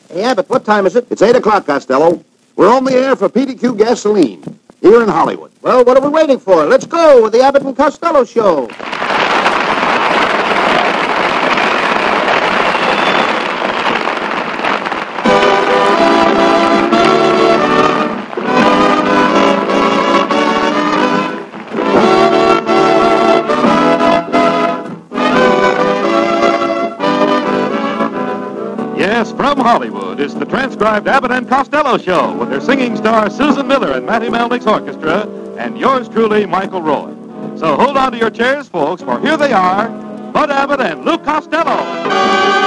Hey, Abbott, what time is it? It's 8 o'clock, Costello. We're on the air for PDQ Gasoline here in Hollywood. Well, what are we waiting for? Let's go with the Abbott and Costello Show. Yes, from Hollywood, it's the transcribed Abbott and Costello Show with their singing stars Susan Miller and Matty Melnick's orchestra, and yours truly, Michael Roy. So hold on to your chairs, folks, for here they are, Bud Abbott and Lou Costello.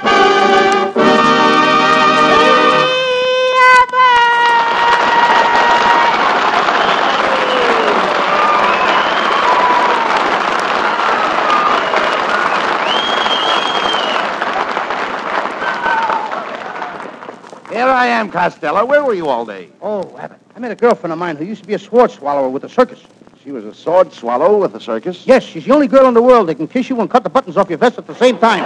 Here I am, Costello. Where were you all day? Oh, Abbott, I met a girlfriend of mine who used to be a sword swallower with the circus. She was a sword swallow with the circus? Yes, she's the only girl in the world that can kiss you and cut the buttons off your vest at the same time.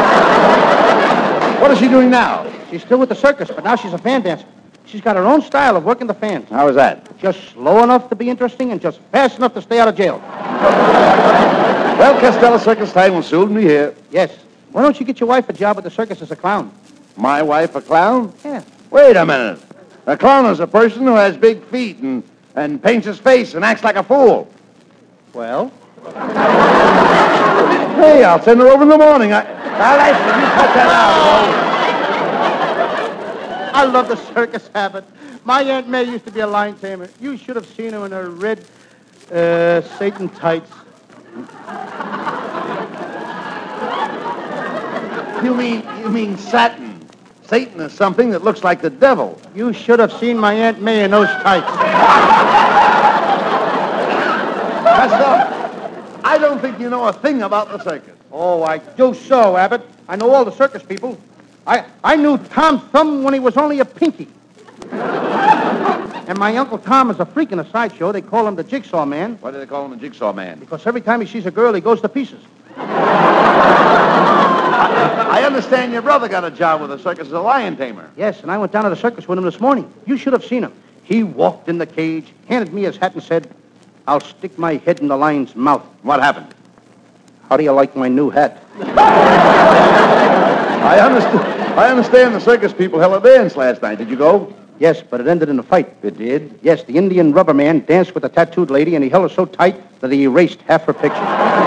What is she doing now? She's still with the circus, but now she's a fan dancer. She's got her own style of working the fans. How is that? Just slow enough to be interesting and just fast enough to stay out of jail. Well, Costello, circus time will soon be here. Yes. Why don't you get your wife a job at the circus as a clown? My wife a clown? Yeah. Wait a minute. A clown is a person who has big feet and paints his face and acts like a fool. Well? Hey, I'll send her over in the morning. I'll ask you cut that out. I love the circus, Abbott. My Aunt May used to be a lion tamer. You should have seen her in her red Satan tights. You mean satin? Satan is something that looks like the devil. You should have seen my Aunt May in those tights. Costello, I don't think you know a thing about the circus. Oh, I do so, Abbott. I know all the circus people. I knew Tom Thumb when he was only a pinky. And my Uncle Tom is a freak in a sideshow. They call him the Jigsaw Man. Why do they call him the Jigsaw Man? Because every time he sees a girl, he goes to pieces. I understand your brother got a job with the circus as a lion tamer. Yes, and I went down to the circus with him this morning. You should have seen him. He walked in the cage, handed me his hat, and said, "I'll stick my head in the lion's mouth." What happened? How do you like my new hat? I understand the circus people held a dance last night. Did you go? Yes, but it ended in a fight. It did? Yes, the Indian rubber man danced with a tattooed lady, and he held her so tight that he erased half her picture.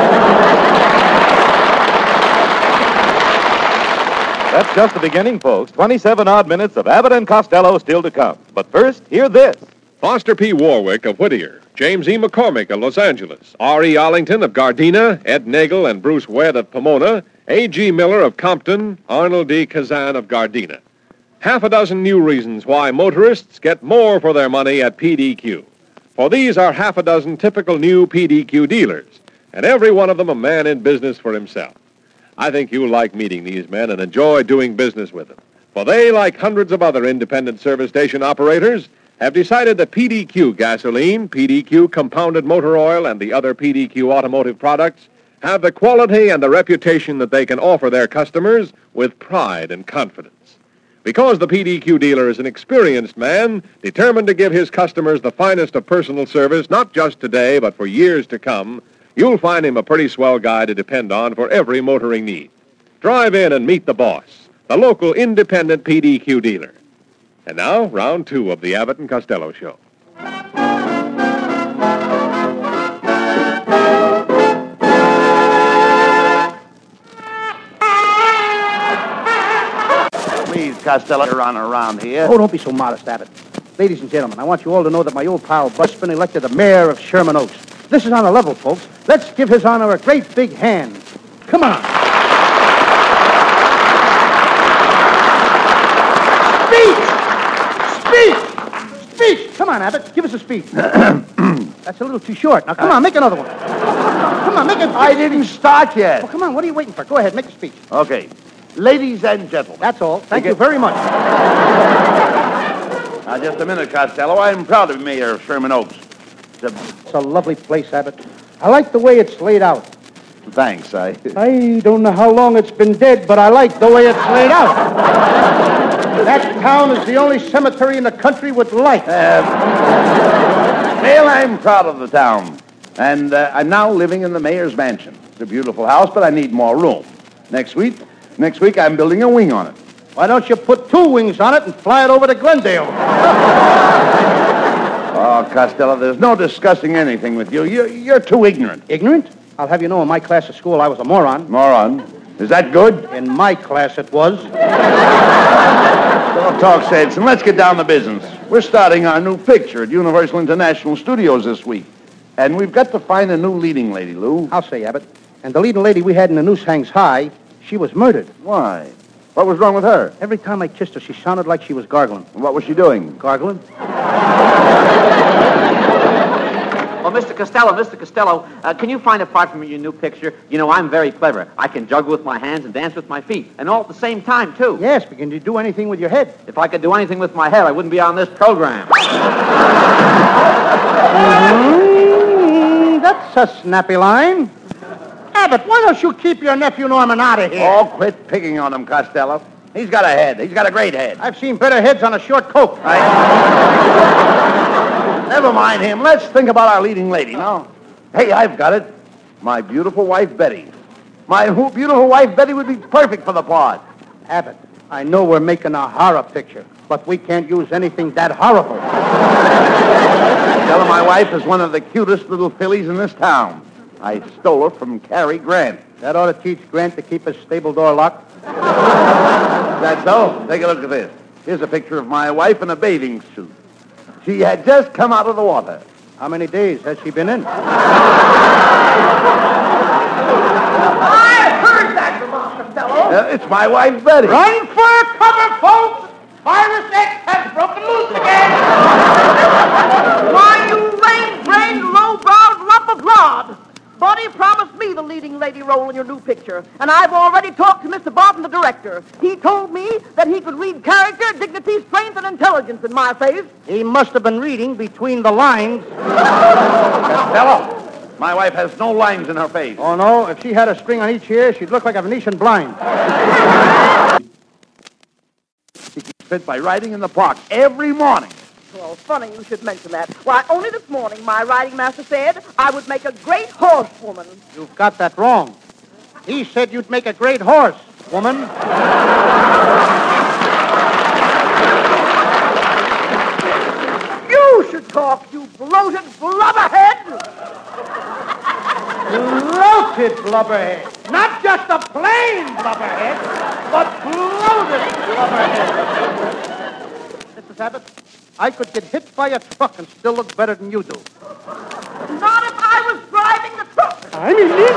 That's just the beginning, folks. 27 odd minutes of Abbott and Costello still to come. But first, hear this. Foster P. Warwick of Whittier, James E. McCormick of Los Angeles, R.E. Arlington of Gardena, Ed Nagel and Bruce Wedd of Pomona, A.G. Miller of Compton, Arnold D. Kazan of Gardena. Half a dozen new reasons why motorists get more for their money at PDQ. For these are half a dozen typical new PDQ dealers, and every one of them a man in business for himself. I think you'll like meeting these men and enjoy doing business with them. For they, like hundreds of other independent service station operators, have decided that PDQ gasoline, PDQ compounded motor oil, and the other PDQ automotive products have the quality and the reputation that they can offer their customers with pride and confidence. Because the PDQ dealer is an experienced man, determined to give his customers the finest of personal service, not just today, but for years to come, you'll find him a pretty swell guy to depend on for every motoring need. Drive in and meet the boss, the local independent PDQ dealer. And now, round two of the Abbott and Costello Show. Please, Costello, you're on around here. Oh, don't be so modest, Abbott. Ladies and gentlemen, I want you all to know that my old pal Bud's been elected the mayor of Sherman Oaks. This is on a level, folks. Let's give his honor a great big hand. Come on. Speech! Come on, Abbott. Give us a speech. That's a little too short. Now, come on, make another one. Come on, make it. I didn't start yet. Oh, come on, what are you waiting for? Go ahead, make a speech. Okay. Ladies and gentlemen. That's all. Thank you very much. Now, just a minute, Costello. I'm proud to be mayor of Sherman Oaks. It's a lovely place, Abbott. I like the way it's laid out. Thanks. I don't know how long it's been dead, but I like the way it's laid out. That town is the only cemetery in the country with lights. Well, I'm proud of the town. And I'm now living in the mayor's mansion. It's a beautiful house, but I need more room. Next week, I'm building a wing on it. Why don't you put 2 wings on it and fly it over to Glendale? Oh, Costello, there's no discussing anything with you. You're too ignorant. Ignorant? I'll have you know, in my class of school, I was a moron. Moron. Is that good? In my class, it was. Don't talk sense, and let's get down to business. We're starting our new picture at Universal International Studios this week. And we've got to find a new leading lady, Lou. I'll say, Abbott. And the leading lady we had in The Noose Hangs High, she was murdered. Why? What was wrong with her? Every time I kissed her, she sounded like she was gargling. And what was she doing? Gargling? Well, Mr. Costello, can you find a part from your new picture? You know, I'm very clever. I can juggle with my hands and dance with my feet, and all at the same time, too. Yes, but can you do anything with your head? If I could do anything with my head, I wouldn't be on this program. That's a snappy line. Abbott, why don't you keep your nephew Norman out of here? Oh, quit picking on him, Costello. He's got a head. He's got a great head. I've seen better heads on a short coat. Never mind him. Let's think about our leading lady now. Hey, I've got it. My beautiful wife, Betty. My beautiful wife, Betty, would be perfect for the part. Abbott, I know we're making a horror picture, but we can't use anything that horrible. Tell her my wife is one of the cutest little fillies in this town. I stole her from Cary Grant. That ought to teach Grant to keep his stable door locked. That's so. Take a look at this. Here's a picture of my wife in a bathing suit. She had just come out of the water. How many days has she been in? I heard that from Costello. It's my wife, Betty. Run for cover, folks! Virus X has broken loose again! Why, you lame-brained, low-browed lump of lard! Buddy promised me the leading lady role in your new picture, and I've already talked to Mr. Barton, the director. He told me that he could read character, dignity, strength, and intelligence in my face. He must have been reading between the lines. Costello, my wife has no lines in her face. Oh, no. If she had a string on each ear, she'd look like a Venetian blind. She gets fit by riding in the park every morning. Well, funny you should mention that. Why, only this morning my riding master said I would make a great horsewoman. You've got that wrong. He said you'd make a great horse, woman. You should talk, you bloated blubberhead! Bloated blubberhead. Not just a plain blubberhead, but bloated blubberhead. Mrs. Abbott, I could get hit by a truck and still look better than you do. Not if I was driving the truck. I mean it.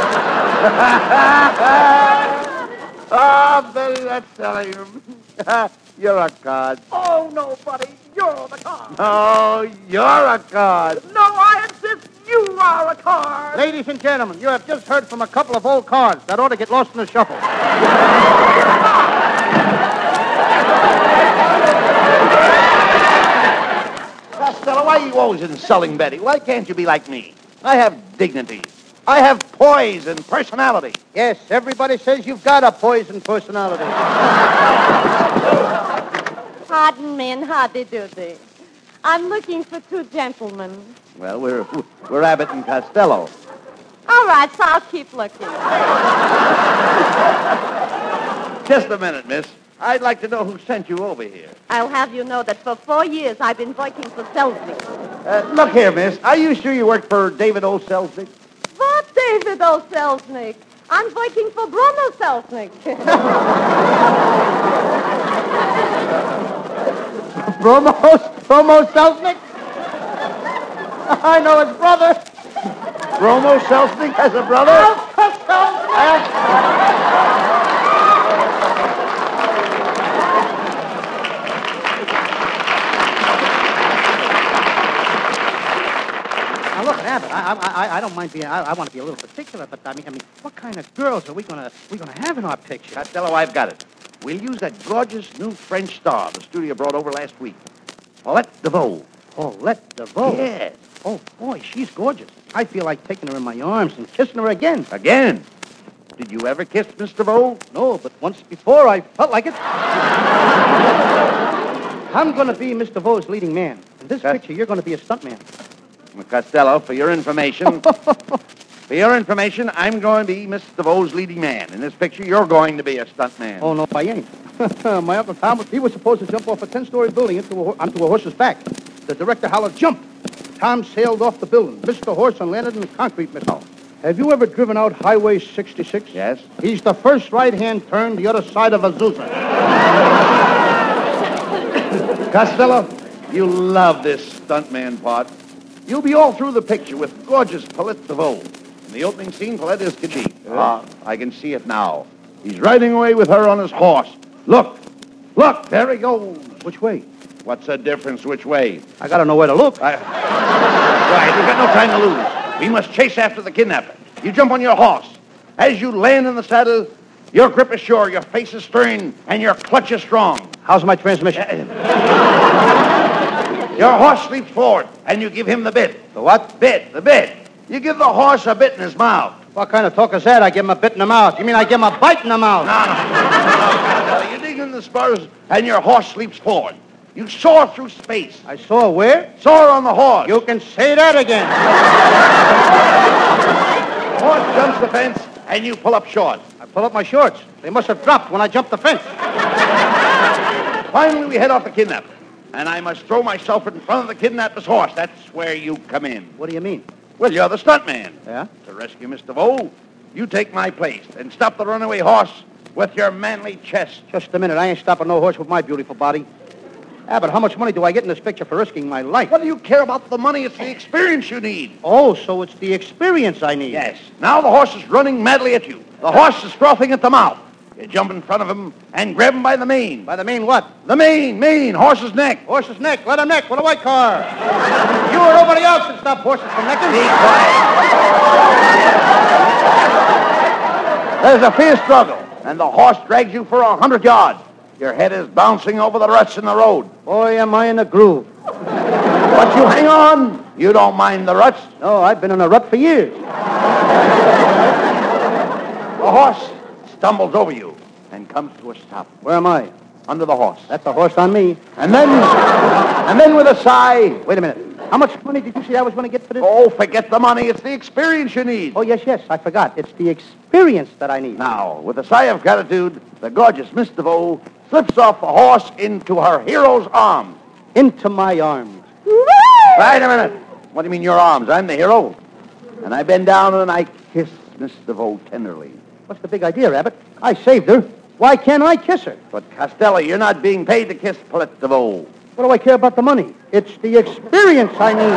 Oh, Betty, that's telling him. You're a cod. Oh, no, buddy, you're the car. Oh, you're a cod. No, I insist you are a car. Ladies and gentlemen, you have just heard from a couple of old cards that ought to get lost in the shuffle. Costello, why are you always insulting Betty? Why can't you be like me? I have dignity. I have poise and personality. Yes, everybody says you've got a poison personality. Pardon me and howdy-doody. I'm looking for 2 gentlemen. Well, we're Abbott and Costello. All right, so I'll keep looking. Just a minute, miss. I'd like to know who sent you over here. I'll have you know that for 4 years I've been working for Selznick. Look here, miss. Are you sure you work for David O. Selznick? What David O. Selznick? I'm working for Bruno Selznick. Promo Selznick? I know his brother. Bromo Selznick has a brother? Now look, Abbott, I don't mind being. I want to be a little particular, but I mean, what kind of girls are we gonna have in our picture? Costello, I've got it. We'll use that gorgeous new French star the studio brought over last week. Paulette DeVoe. Paulette DeVoe. Yes. Oh boy, she's gorgeous. I feel like taking her in my arms and kissing her again. Again? Did you ever kiss Miss DeVoe? No, but once before I felt like it. I'm going to be Mr. Vo's leading man. In this picture, you're going to be a stuntman. Costello, for your information, I'm going to be Mr. Vo's leading man. In this picture, you're going to be a stuntman. Oh, no, I ain't. My Uncle Tom, he was supposed to jump off a 10-story building onto a horse's back. The director hollered, jump. Tom sailed off the building, missed the horse, and landed in the concrete missile. Have you ever driven out Highway 66? Yes. He's the first right-hand turn the other side of Azusa. Costello, you love this stuntman part. You'll be all through the picture with gorgeous Paulette DeVoe. In the opening scene, Paulette is Khajiit. I can see it now. He's riding away with her on his horse. Look, there he goes. Which way? What's the difference which way? I got to know where to look. Right, we've got no time to lose. We must chase after the kidnapper. You jump on your horse. As you land in the saddle, your grip is sure, your face is stern, and your clutch is strong. How's my transmission? Your horse leaps forward, and you give him the bit. The what? The bit. You give the horse a bit in his mouth. What kind of talk is that? I give him a bit in the mouth. You mean I give him a bite in the mouth? No. You dig in the spurs, and your horse leaps forward. You soar through space. I saw where? Soar on the horse. You can say that again. The horse jumps the fence, and you pull up short. I pull up my shorts. They must have dropped when I jumped the fence. Finally, we head off the kidnapper, and I must throw myself in front of the kidnapper's horse. That's where you come in. What do you mean? Well, you're the stuntman. Yeah? To rescue Mr. Voe, you take my place and stop the runaway horse with your manly chest. Just a minute. I ain't stopping no horse with my beautiful body. Abbott, how much money do I get in this picture for risking my life? What do you care about the money? It's the experience you need. Oh, so it's the experience I need. Yes. Now the horse is running madly at you. The horse is frothing at the mouth. You jump in front of him and grab him by the mane. By the mane what? The mane, horse's neck. Horse's neck. Let him neck with a white car. You or nobody else can stop horses from necking. Be quiet. There's a fierce struggle, and the horse drags you for 100 yards. Your head is bouncing over the ruts in the road. Boy, am I in a groove. But you hang on. You don't mind the ruts. No, I've been in a rut for years. The horse stumbles over you and comes to a stop. Where am I? Under the horse. That's a horse on me. And then with a sigh. Wait a minute. How much money did you say I was going to get for this? Oh, forget the money. It's the experience you need. Oh, yes, I forgot. It's the experience that I need. Now, with a sigh of gratitude, the gorgeous Miss DeVoe slips off the horse into her hero's arms. Into my arms. Wait a minute. What do you mean your arms? I'm the hero. And I bend down and I kiss Miss DeVoe tenderly. What's the big idea, Abbott? I saved her. Why can't I kiss her? But, Costello, you're not being paid to kiss Paulette DeVoe. What do I care about the money? It's the experience I need.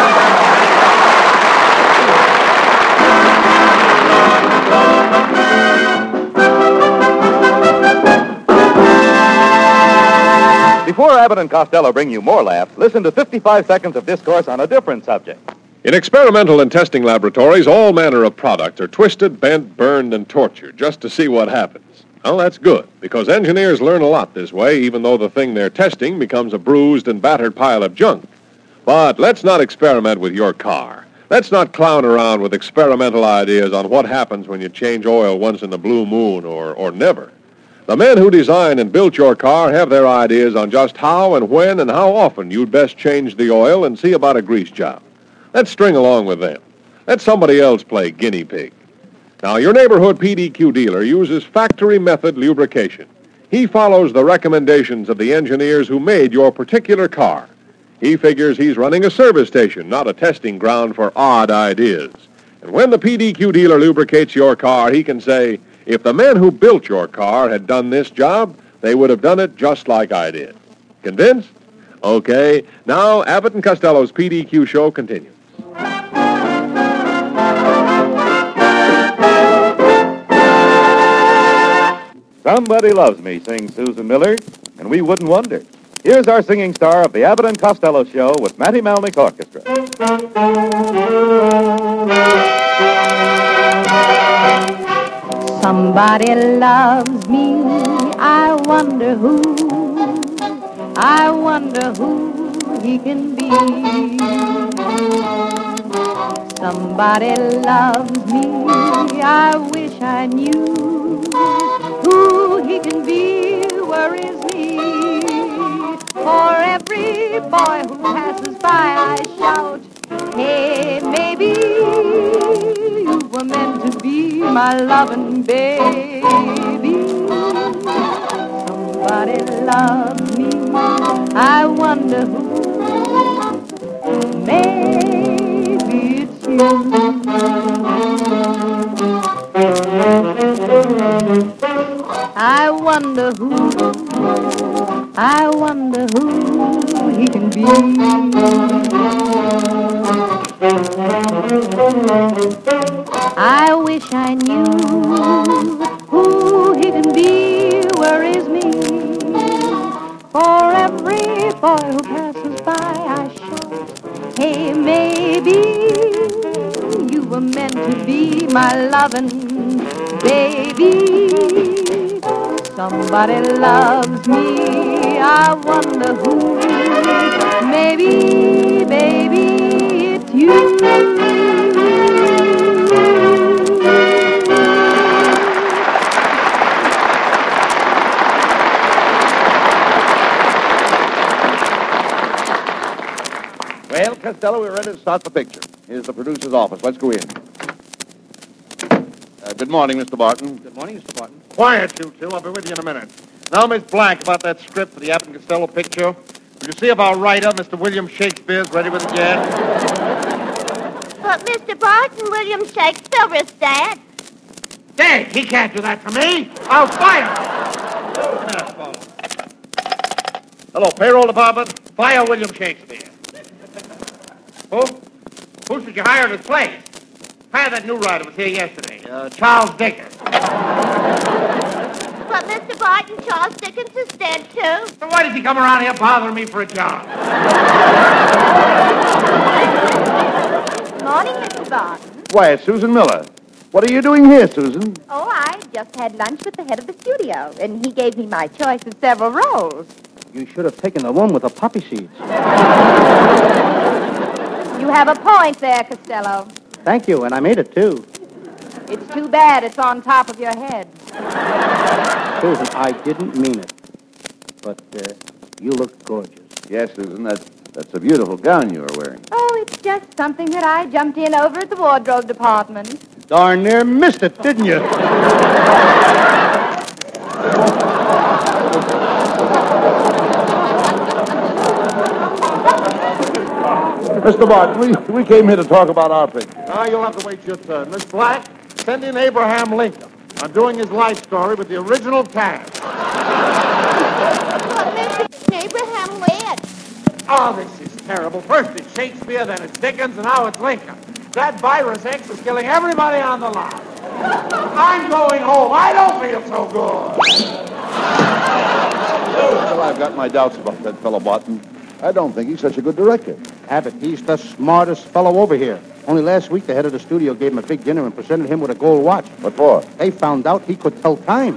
Before Abbott and Costello bring you more laughs, listen to 55 seconds of discourse on a different subject. In experimental and testing laboratories, all manner of products are twisted, bent, burned, and tortured just to see what happens. Well, that's good, because engineers learn a lot this way, even though the thing they're testing becomes a bruised and battered pile of junk. But let's not experiment with your car. Let's not clown around with experimental ideas on what happens when you change oil once in a blue moon or never. The men who designed and built your car have their ideas on just how and when and how often you'd best change the oil and see about a grease job. Let's string along with them. Let somebody else play guinea pig. Now, your neighborhood PDQ dealer uses factory method lubrication. He follows the recommendations of the engineers who made your particular car. He figures he's running a service station, not a testing ground for odd ideas. And when the PDQ dealer lubricates your car, he can say, if the men who built your car had done this job, they would have done it just like I did. Convinced? Okay, now Abbott and Costello's PDQ show continues. Somebody Loves Me, sings Susan Miller, and we wouldn't wonder. Here's our singing star of the Abbott and Costello Show with Matty Melnick Orchestra. Somebody loves me, I wonder who he can be. Somebody loves me, I wish I knew who he can be, where is he? For boy who passes by, I shout, hey, maybe you were meant to be my loving baby. Somebody loves me, I wonder who. Maybe it's you. I wonder who he can be. I wish I knew who he can be. Where is me? For every boy who passes by, I shout, hey, maybe you were meant to be my loving baby. Somebody loves me, I wonder who. Maybe, baby, it's you. Well, Costello, we're ready to start the picture. Here's the producer's office. Let's go in. Good morning, Mr. Barton. Good morning, Mr. Barton. Quiet, you two. I'll be with you in a minute. Now, Miss Black, about that script for the Abbott and Costello picture. Will you see if our writer, Mr. William Shakespeare, is ready with it yet? But, Mr. Barton, William Shakespeare is dead. Dead? He can't do that to me. I'll fire him. Hello, payroll department. Fire William Shakespeare. Who? Who should you hire in his place? Hire that new writer who was here yesterday, Charles Dickens. But, Mr. Barton, Charles Dickens is dead, too. So why does he come around here bothering me for a job? Morning, Mr. Barton. Why, it's Susan Miller. What are you doing here, Susan? Oh, I just had lunch with the head of the studio, and he gave me my choice of several roles. You should have taken the one with the poppy seeds. You have a point there, Costello. Thank you, and I made it, too. It's too bad it's on top of your head. Susan, I didn't mean it. But you look gorgeous. Yes, Susan, that's a beautiful gown you are wearing. Oh, it's just something that I jumped in over at the wardrobe department. Darn near missed it, didn't you? Mr. Barton, we came here to talk about our picture. Now you'll have to wait your turn. Miss Black, send in Abraham Lincoln. I'm doing his life story with the original cast. But Mr. Abraham Wade. Oh, this is terrible. First it's Shakespeare, then it's Dickens, and now it's Lincoln. That virus X is killing everybody on the lot. I'm going home. I don't feel so good. Well, I've got my doubts about that fellow Barton. I don't think he's such a good director. Abbott, he's the smartest fellow over here. Only last week, the head of the studio gave him a big dinner and presented him with a gold watch. What for? They found out he could tell time.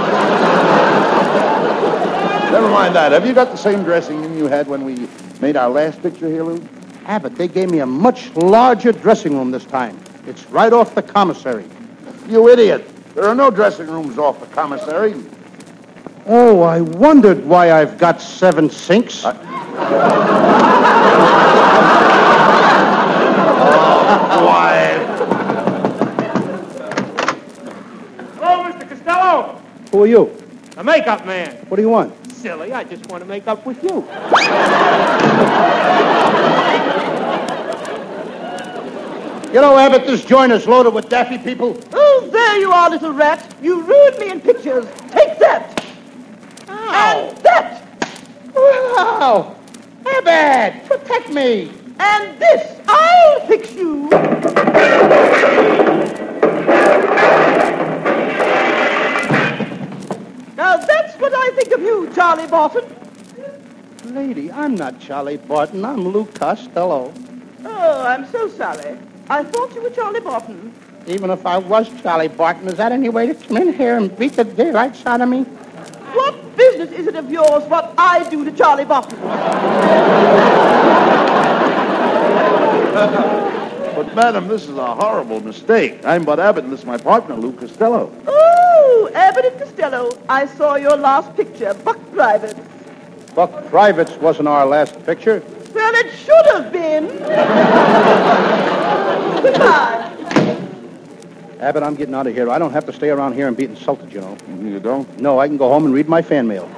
Never mind that. Have you got the same dressing room you had when we made our last picture here, Lou? Abbott, they gave me a much larger dressing room this time. It's right off the commissary. You idiot. There are no dressing rooms off the commissary. Oh, I wondered why I've got 7 sinks. Why? Hello, Mr. Costello. Who are you? The makeup man. What do you want? Silly, I just want to make up with you. You know, Abbott, this joint is loaded with daffy people. Oh, there you are, little rat. You ruined me in pictures. Take that. And that. Wow! Abbott, protect me. And this. I'll fix you. Now, that's what I think of you, Charlie Barton. Lady, I'm not Charlie Barton. I'm Lou Costello. Oh, I'm so sorry. I thought you were Charlie Barton. Even if I was Charlie Barton, is that any way to come in here and beat the daylights out of me? What business is it of yours what I do to Charlie Barton? But, madam, this is a horrible mistake. I'm Bud Abbott, and this is my partner, Lou Costello. Oh, Abbott and Costello. I saw your last picture, Buck Private. Buck Privates wasn't our last picture. Well, it should have been. Goodbye. Abbott, I'm getting out of here. I don't have to stay around here and be insulted, you know. You don't? No, I can go home and read my fan mail.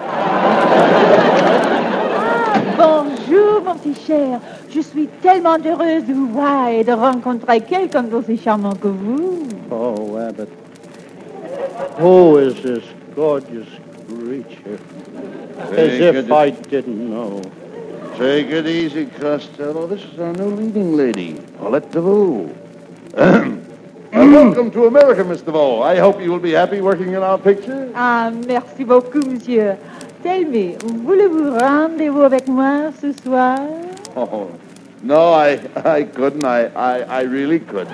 Bonjour, mon petit cher. Je suis tellement heureuse de vous voir et de rencontrer quelqu'un d'aussi charmant que vous. Oh, Abbott. Who is this gorgeous creature? As if I didn't know. Take it easy, Costello. This is our new leading lady, Paulette DeVoe. Welcome to America, Miss DeVoe. I hope you will be happy working in our picture. Ah, merci beaucoup, monsieur. Tell me, voulez-vous rendez-vous avec moi ce soir? Oh, no, I couldn't. I really couldn't.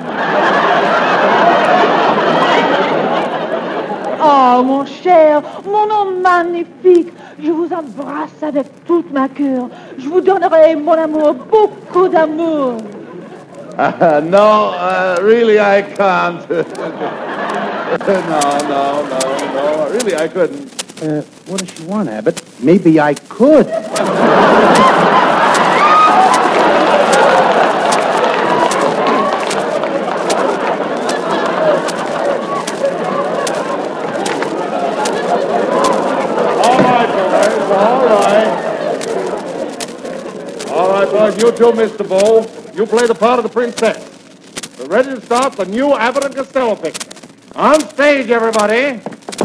Oh, mon cher, mon homme magnifique, je vous embrasse avec toute ma cœur. Je vous donnerai, mon amour, beaucoup d'amour. No, really, I can't. No. Really, I couldn't. What does she want, Abbott? Maybe I could. All right, boys, you too, Mr. Bow. You play the part of the princess. We're ready to start the new Abbott and Costello picture. On stage, everybody.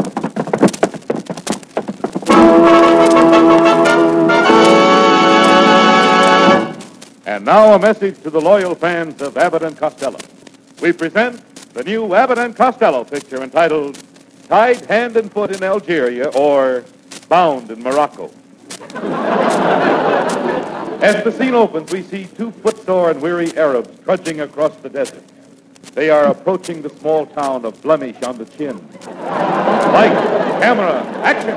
And now a message to the loyal fans of Abbott and Costello. We present the new Abbott and Costello picture entitled Tied Hand and Foot in Algeria or Bound in Morocco. As the scene opens, we see two footsore and weary Arabs trudging across the desert. They are approaching the small town of Blemish on the Chin. Light, camera, action!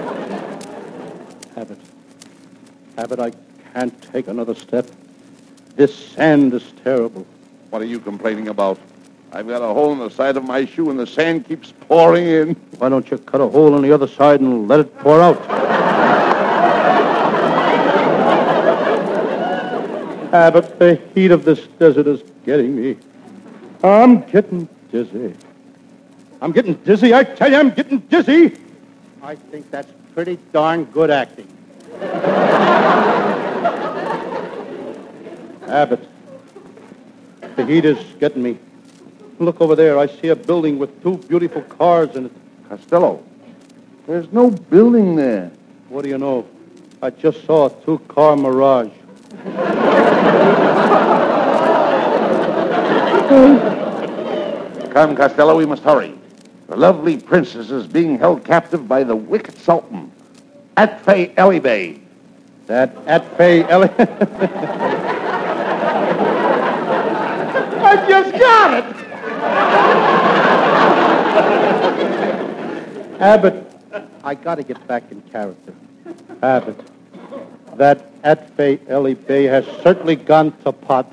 Abbott, I can't take another step. This sand is terrible. What are you complaining about? I've got a hole in the side of my shoe and the sand keeps pouring in. Why don't you cut a hole on the other side and let it pour out? Abbott, the heat of this desert is getting me. I'm getting dizzy. I tell you, I'm getting dizzy. I think that's pretty darn good acting. Abbott, the heat is getting me. Look over there. I see a building with two beautiful cars in it. Costello, there's no building there. What do you know? I just saw a two-car mirage. Come, Costello, we must hurry. The lovely princess is being held captive by the wicked sultan, Atfay Ali Bey. That Atfay Ali... I just got it! Abbott, I got to get back in character. Abbott, that Atfay Ali Bey has certainly gone to pot.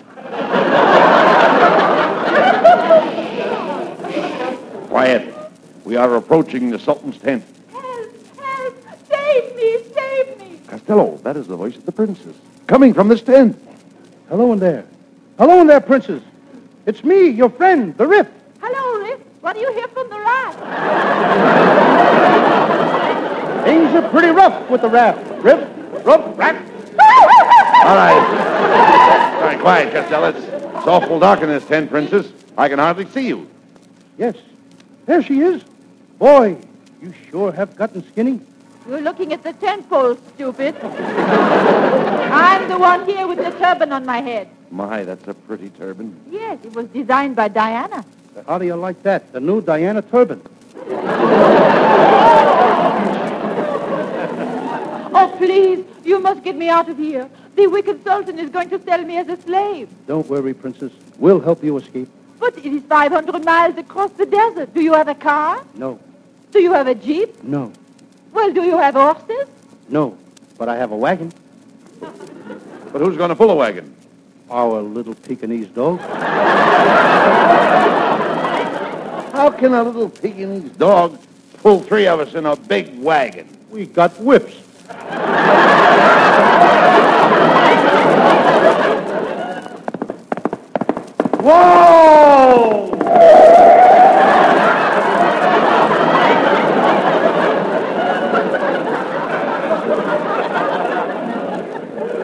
Quiet. We are approaching the sultan's tent. Help! Help! Save me! Save me! Costello, that is the voice of the princess, coming from this tent. Hello in there. Hello in there, princess. It's me, your friend, the Rip. Hello, Riff. What do you hear from the raft? Things are pretty rough with the raft. Rip, raft. All right. All right, quiet, Costello. It's awful dark in this tent, princess. I can hardly see you. Yes, there she is. Boy, you sure have gotten skinny. You're looking at the tent pole, stupid. I'm the one here with the turban on my head. My, that's a pretty turban. Yes, it was designed by Diana. How do you like that? The new Diana turban. Oh, please, you must get me out of here. The wicked sultan is going to sell me as a slave. Don't worry, princess. We'll help you escape. But it is 500 miles across the desert. Do you have a car? No. Do you have a jeep? No. Well, do you have horses? No. But I have a wagon. But who's going to pull a wagon? Our little Pekingese dog. How can a little Pekingese dog pull three of us in a big wagon? We got whips.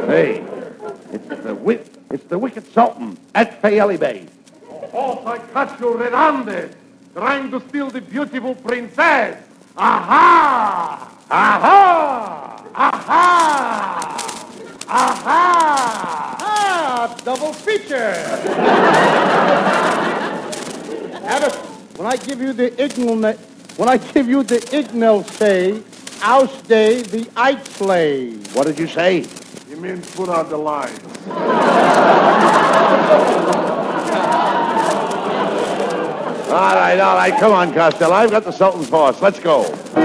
Hey, it's the Wicked Sultan at Fayali Bay. Oh, I catch you red-handed, trying to steal the beautiful princess. Aha! Aha! Aha! Aha! Ah, double feature. Abbott, when I give you the Ignal say, I'll stay the Ike play. What did you say? You mean put out the lights. All right. Come on, Costello. I've got the Sultan's horse. Let's go.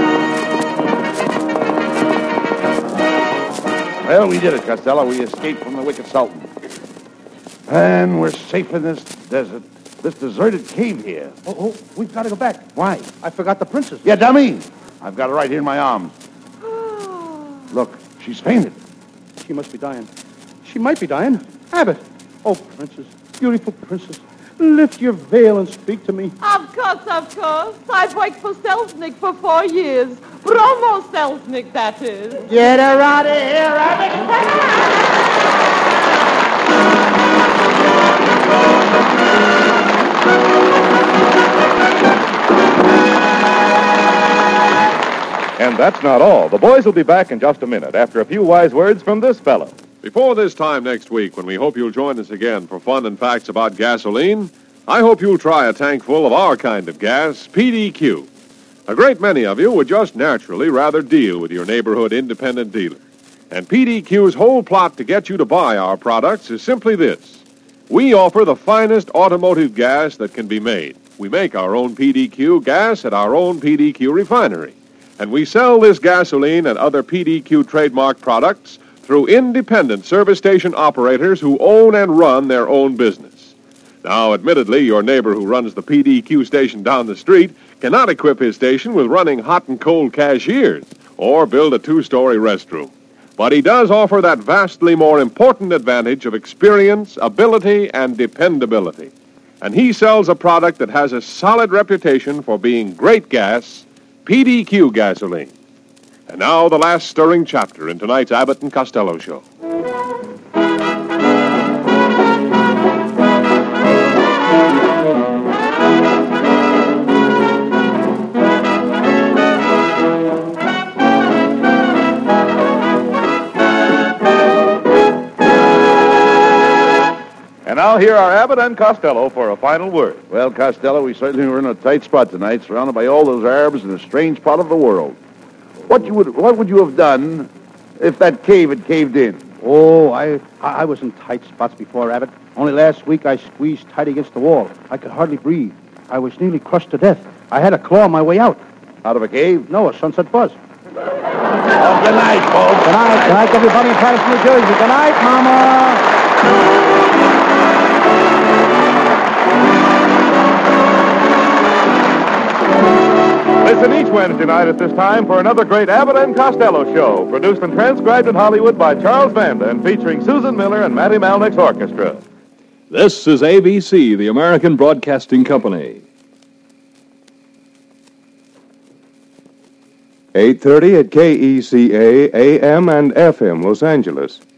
Well, we did it, Costello. We escaped from the Wicked Sultan. And we're safe in this desert, this deserted cave here. Oh, we've got to go back. Why? I forgot the princess. Yeah, dummy. I've got her right here in my arms. Look, she's fainted. She must be dying. She might be dying. Abbott. Oh, princess, beautiful princess, lift your veil and speak to me. Of course. I've worked for Selznick for 4 years. Bromo Selznick, that is. Get her out of here, Abbott. And that's not all. The boys will be back in just a minute after a few wise words from this fellow. Before this time next week, when we hope you'll join us again for fun and facts about gasoline, I hope you'll try a tank full of our kind of gas, PDQ. A great many of you would just naturally rather deal with your neighborhood independent dealer. And PDQ's whole plot to get you to buy our products is simply this. We offer the finest automotive gas that can be made. We make our own PDQ gas at our own PDQ refinery. And we sell this gasoline and other PDQ trademark products through independent service station operators who own and run their own business. Now, admittedly, your neighbor who runs the PDQ station down the street cannot equip his station with running hot and cold cashiers or build a 2-story restroom. But he does offer that vastly more important advantage of experience, ability, and dependability. And he sells a product that has a solid reputation for being great gas, PDQ gasoline. And now the last stirring chapter in tonight's Abbott and Costello show. And now here are Abbott and Costello for a final word. Well, Costello, we certainly were in a tight spot tonight, surrounded by all those Arabs in a strange part of the world. What would you have done if that cave had caved in? Oh, I was in tight spots before, Abbott. Only last week I squeezed tight against the wall. I could hardly breathe. I was nearly crushed to death. I had to claw my way out. Out of a cave? No, a Sunset Buzz. Oh, good night, folks. Good night. Good night, everybody in Paris, New Jersey. Good night, Mama. Listen each Wednesday night at this time for another great Abbott and Costello show, produced and transcribed in Hollywood by Charles Vanda and featuring Susan Miller and Matty Malnick's orchestra. This is ABC, the American Broadcasting Company. 8:30 at KECA, AM and FM, Los Angeles.